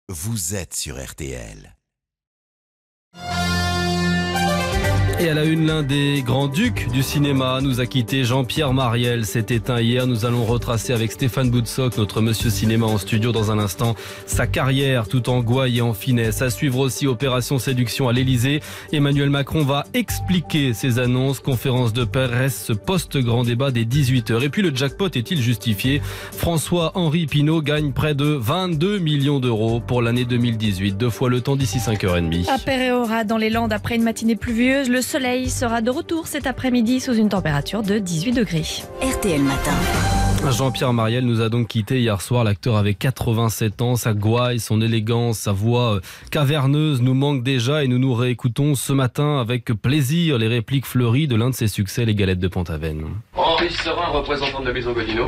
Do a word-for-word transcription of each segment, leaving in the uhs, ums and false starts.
vous êtes sur R T L. Et à la une, l'un des grands ducs du cinéma nous a quitté, Jean-Pierre Mariel s'est éteint hier. Nous allons retracer avec Stéphane Boutsock, notre monsieur cinéma en studio dans un instant, sa carrière tout en gouaille et en finesse. À suivre aussi Opération Séduction à l'Elysée. Emmanuel Macron va expliquer ses annonces, conférence de presse, post-grand débat des dix-huit heures. Et puis le jackpot est-il justifié? François-Henri Pinault gagne près de vingt-deux millions d'euros pour l'année deux mille dix-huit. Deux fois le temps d'ici cinq heures trente. À Péréora, dans les Landes, après une matinée pluvieuse, le soleil sera de retour cet après-midi sous une température de dix-huit degrés. R T L Matin. Jean-Pierre Mariel nous a donc quitté hier soir. L'acteur avait quatre-vingt-sept ans, sa gouaille, son élégance, sa voix caverneuse nous manquent déjà et nous nous réécoutons ce matin avec plaisir les répliques fleuries de l'un de ses succès, les Galettes de Pont-Aven. Henri Serin, représentant de la maison Godino.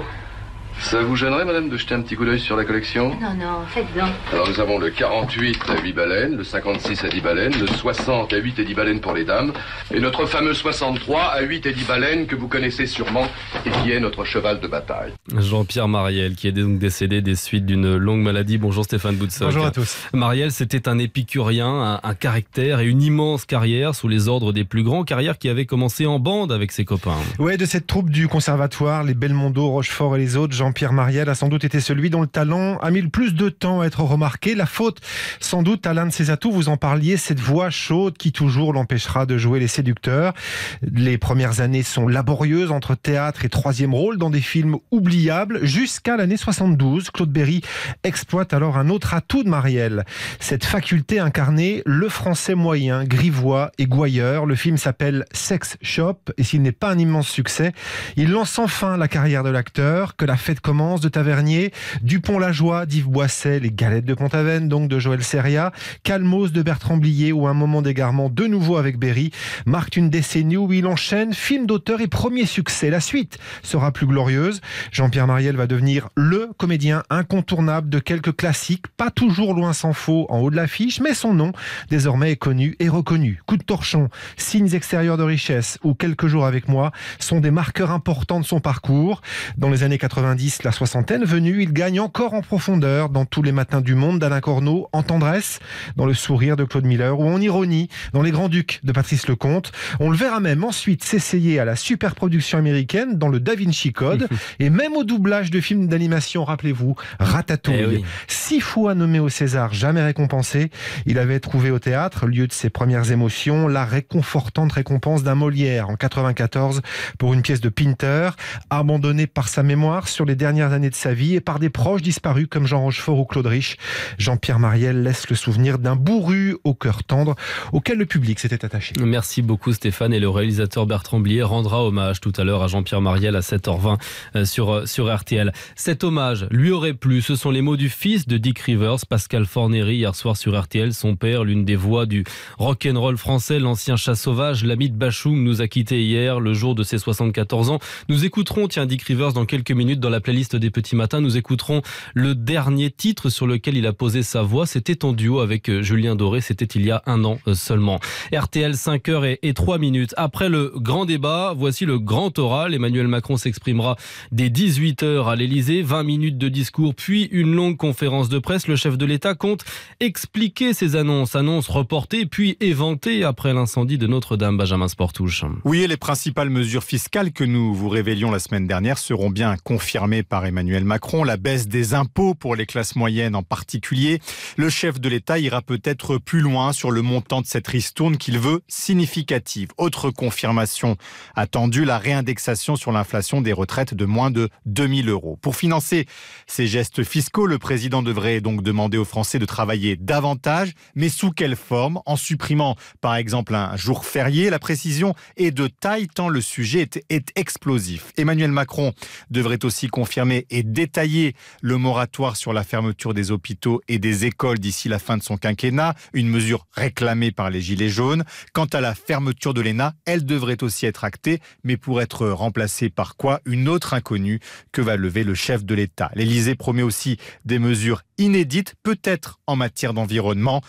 Ça vous gênerait, madame, de jeter un petit coup d'œil sur la collection? Non, non, faites donc. Alors, nous avons le quarante-huit à huit baleines, le cinquante-six à dix baleines, le soixante à huit et dix baleines pour les dames, et notre fameux soixante-trois à huit et dix baleines que vous connaissez sûrement et qui est notre cheval de bataille. Jean-Pierre Mariel, qui est donc décédé des suites d'une longue maladie. Bonjour Stéphane Boutsock. Bonjour à tous. Mariel, c'était un épicurien, un, un caractère et une immense carrière sous les ordres des plus grands, carrière qui avait commencé en bande avec ses copains. Ouais, de cette troupe du conservatoire, les Belmondo, Rochefort et les autres, Jean-Pierre Mariel a sans doute été celui dont le talent a mis le plus de temps à être remarqué. La faute, sans doute, à l'un de ses atouts, vous en parliez, cette voix chaude qui toujours l'empêchera de jouer les séducteurs. Les premières années sont laborieuses entre théâtre et troisième rôle dans des films oubliables jusqu'à l'année soixante-douze. Claude Berry exploite alors un autre atout de Mariel, cette faculté incarnée, le français moyen, grivois et gouailleur. Le film s'appelle Sex Shop et s'il n'est pas un immense succès, il lance enfin la carrière de l'acteur. Que la fête commence de Tavernier, Dupont-la-Joie d'Yves Boisset, les Galettes de Pont-Aven donc de Joël Seria, Calmos de Bertrand Blier ou Un moment d'égarement de nouveau avec Berry marquent une décennie où il enchaîne film d'auteur et premier succès. La suite sera plus glorieuse. Jean-Pierre Mariel va devenir le comédien incontournable de quelques classiques, pas toujours loin s'en faut en haut de l'affiche, mais son nom désormais est connu et reconnu. Coup de torchon, Signes extérieurs de richesse ou Quelques jours avec moi sont des marqueurs importants de son parcours. Dans les années quatre-vingt-dix, la soixantaine venue, il gagne encore en profondeur dans Tous les matins du monde d'Alain Corneau, en tendresse dans Le sourire de Claude Miller ou en ironie dans Les Grands Ducs de Patrice Lecomte. On le verra même ensuite s'essayer à la superproduction américaine dans le Da Vinci Code et même au doublage de films d'animation, rappelez-vous, Ratatouille. Eh oui. Six fois nommé au César, jamais récompensé. Il avait trouvé au théâtre, lieu de ses premières émotions, la réconfortante récompense d'un Molière en quatre-vingt-quatorze pour une pièce de Pinter, abandonné par sa mémoire sur les dernières années de sa vie et par des proches disparus comme Jean Rochefort ou Claude Rich. Jean-Pierre Mariel laisse le souvenir d'un bourru au cœur tendre auquel le public s'était attaché. Merci beaucoup Stéphane, et le réalisateur Bertrand Blier rendra hommage tout à l'heure à Jean-Pierre Mariel à sept heures vingt sur, sur R T L. Cet hommage lui aurait plu, ce sont les mots du fils de Dick Rivers, Pascal Fornery, hier soir sur R T L. Son père, l'une des voix du rock'n'roll français, l'ancien chat sauvage, l'ami de Bachung, nous a quittés hier, le jour de ses soixante-quatorze ans. Nous écouterons, tiens, Dick Rivers dans quelques minutes dans la playlist des Petits Matins. Nous écouterons le dernier titre sur lequel il a posé sa voix. C'était en duo avec Julien Doré, c'était il y a un an seulement. R T L, cinq heures et trois minutes. Après le grand débat, voici le grand oral. Emmanuel Macron s'exprimera dès dix-huit heures à l'Elysée. vingt minutes de discours, puis une longue conférence de presse. Le chef de l'État compte expliquer ses annonces. Annonces reportées, puis éventées après l'incendie de Notre-Dame. Benjamin Sportouche. Oui, et les principales mesures fiscales que nous vous révélions la semaine dernière seront bien confirmées par Emmanuel Macron. La baisse des impôts pour les classes moyennes en particulier. Le chef de l'État ira peut-être plus loin sur le montant de cette ristourne qu'il veut significative. Autre confirmation attendue, la réindexation sur l'inflation des retraites de moins de deux mille euros. Pour financer ces gestes fiscaux, le président devrait donc demander aux Français de travailler davantage, mais sous quelle forme? En supprimant par exemple un jour férié. La précision est de taille tant le sujet est, est explosif. Emmanuel Macron devrait aussi confirmer et détailler le moratoire sur la fermeture des hôpitaux et des écoles d'ici la fin de son quinquennat, une mesure réclamée par les Gilets jaunes. Quant à la fermeture de l'E N A, elle devrait aussi être actée, mais pour être remplacée par quoi? Une autre inconnue que va lever le chef de l'État. L'Élysée promet aussi des mesures inédites, peut-être en matière d'environnement,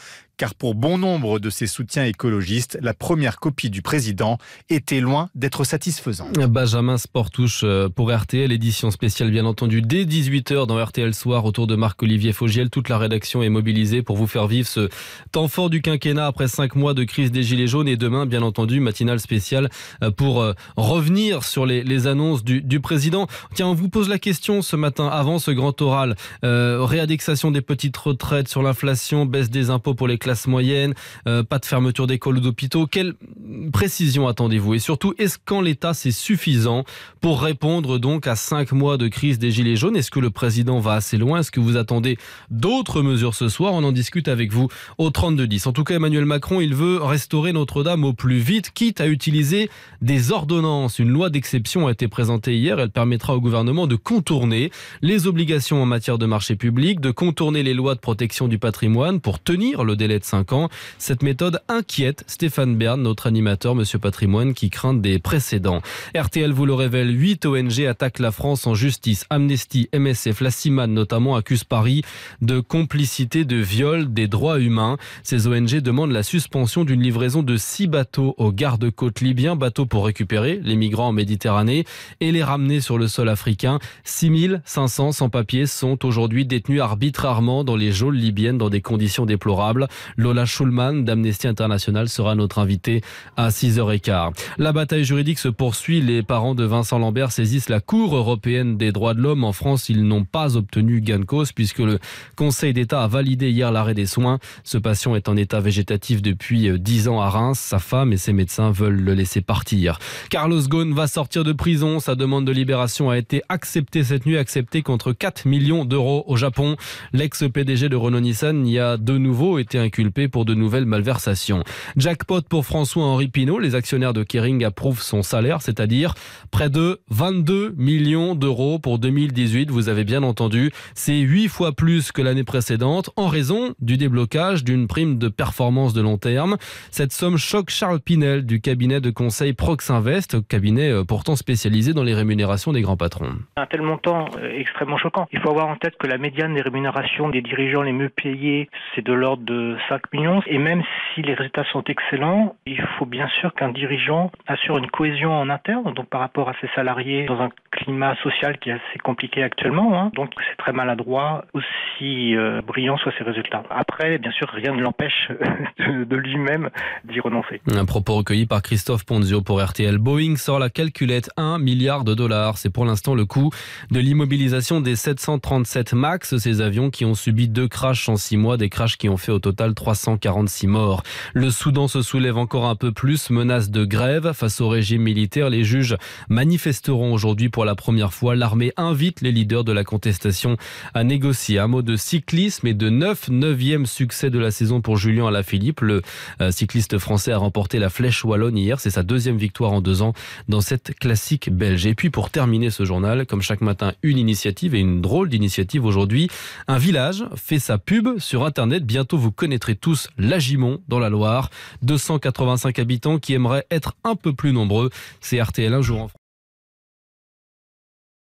car pour bon nombre de ses soutiens écologistes, la première copie du président était loin d'être satisfaisante. Benjamin Sportouche pour R T L, édition spéciale bien entendu dès dix-huit heures dans R T L Soir autour de Marc-Olivier Fogiel. Toute la rédaction est mobilisée pour vous faire vivre ce temps fort du quinquennat après cinq mois de crise des Gilets jaunes, et demain bien entendu matinale spéciale pour revenir sur les, les annonces du, du président. Tiens, on vous pose la question ce matin avant ce grand oral, euh, réindexation des petites retraites sur l'inflation, baisse des impôts pour les classes moyennes, euh, pas de fermeture d'écoles ou d'hôpitaux. Quelle précision attendez-vous? Et surtout, est-ce qu'en l'état c'est suffisant pour répondre donc à cinq mois de crise des Gilets jaunes? Est-ce que le président va assez loin? Est-ce que vous attendez d'autres mesures ce soir? On en discute avec vous au trente-deux dix. En tout cas, Emmanuel Macron, il veut restaurer Notre-Dame au plus vite, quitte à utiliser des ordonnances. Une loi d'exception a été présentée hier. Elle permettra au gouvernement de contourner les obligations en matière de marché public, de contourner les lois de protection du patrimoine pour tenir le délai de cinq ans. Cette méthode inquiète Stéphane Bern, notre animateur, Monsieur Patrimoine, qui craint des précédents. R T L vous le révèle, huit O N G attaquent la France en justice. Amnesty, M S F, la CIMAD notamment accusent Paris de complicité de viol des droits humains. Ces O N G demandent la suspension d'une livraison de six bateaux aux gardes-côtes libyens, bateaux pour récupérer les migrants en Méditerranée et les ramener sur le sol africain. six mille cinq cents sans-papiers sont aujourd'hui détenus arbitrairement dans les geôles libyennes dans des conditions déplorables. Lola Schulman d'Amnesty International sera notre invitée à six heures quinze. La bataille juridique se poursuit. Les parents de Vincent Lambert saisissent la Cour européenne des droits de l'homme. En France, ils n'ont pas obtenu gain de cause puisque le Conseil d'État a validé hier l'arrêt des soins. Ce patient est en état végétatif depuis dix ans à Reims. Sa femme et ses médecins veulent le laisser partir. Carlos Ghosn va sortir de prison. Sa demande de libération a été acceptée cette nuit, acceptée contre quatre millions d'euros au Japon. L'ex-P D G de Renault-Nissan y a de nouveau été inculpé pour de nouvelles malversations. Jackpot pour François-Henri Pinault. Les actionnaires de Kering approuvent son salaire, c'est-à-dire près de vingt-deux millions d'euros pour deux mille dix-huit. Vous avez bien entendu, c'est huit fois plus que l'année précédente en raison du déblocage d'une prime de performance de long terme. Cette somme choque Charles Pinel du cabinet de conseil Proxinvest, cabinet pourtant spécialisé dans les rémunérations des grands patrons. Un tel montant est extrêmement choquant. Il faut avoir en tête que la médiane des rémunérations des dirigeants les mieux payés, c'est de l'ordre de cinq millions. Et même si les résultats sont excellents, il faut bien sûr qu'un dirigeant assure une cohésion en interne, donc par rapport à ses salariés, dans un climat social qui est assez compliqué actuellement. Hein. Donc c'est très maladroit, aussi euh, brillants soient ses résultats. Après, bien sûr, rien ne l'empêche de, de lui-même d'y renoncer. Un propos recueilli par Christophe Ponzio pour R T L. Boeing sort la calculette, un milliard de dollars. C'est pour l'instant le coût de l'immobilisation des sept cent trente-sept MAX, ces avions qui ont subi deux crashs en six mois, des crashs qui ont fait au total trois cent quarante-six morts. Le Soudan se soulève encore un peu plus, menace de grève face au régime militaire. Les juges manifesteront aujourd'hui pour la première fois. L'armée invite les leaders de la contestation à négocier. Un mot de cyclisme et de neuf neuvième succès de la saison pour Julien Alaphilippe. Le euh, cycliste français a remporté la Flèche Wallonne hier. C'est sa deuxième victoire en deux ans dans cette classique belge. Et puis pour terminer ce journal, comme chaque matin, une initiative et une drôle d'initiative aujourd'hui. Un village fait sa pub sur Internet. Bientôt, vous connaîtrez tous Lagimont dans la Loire. deux cent quatre-vingt-cinq habitants qui aimeraient être un peu plus nombreux. C'est R T L un jour en France.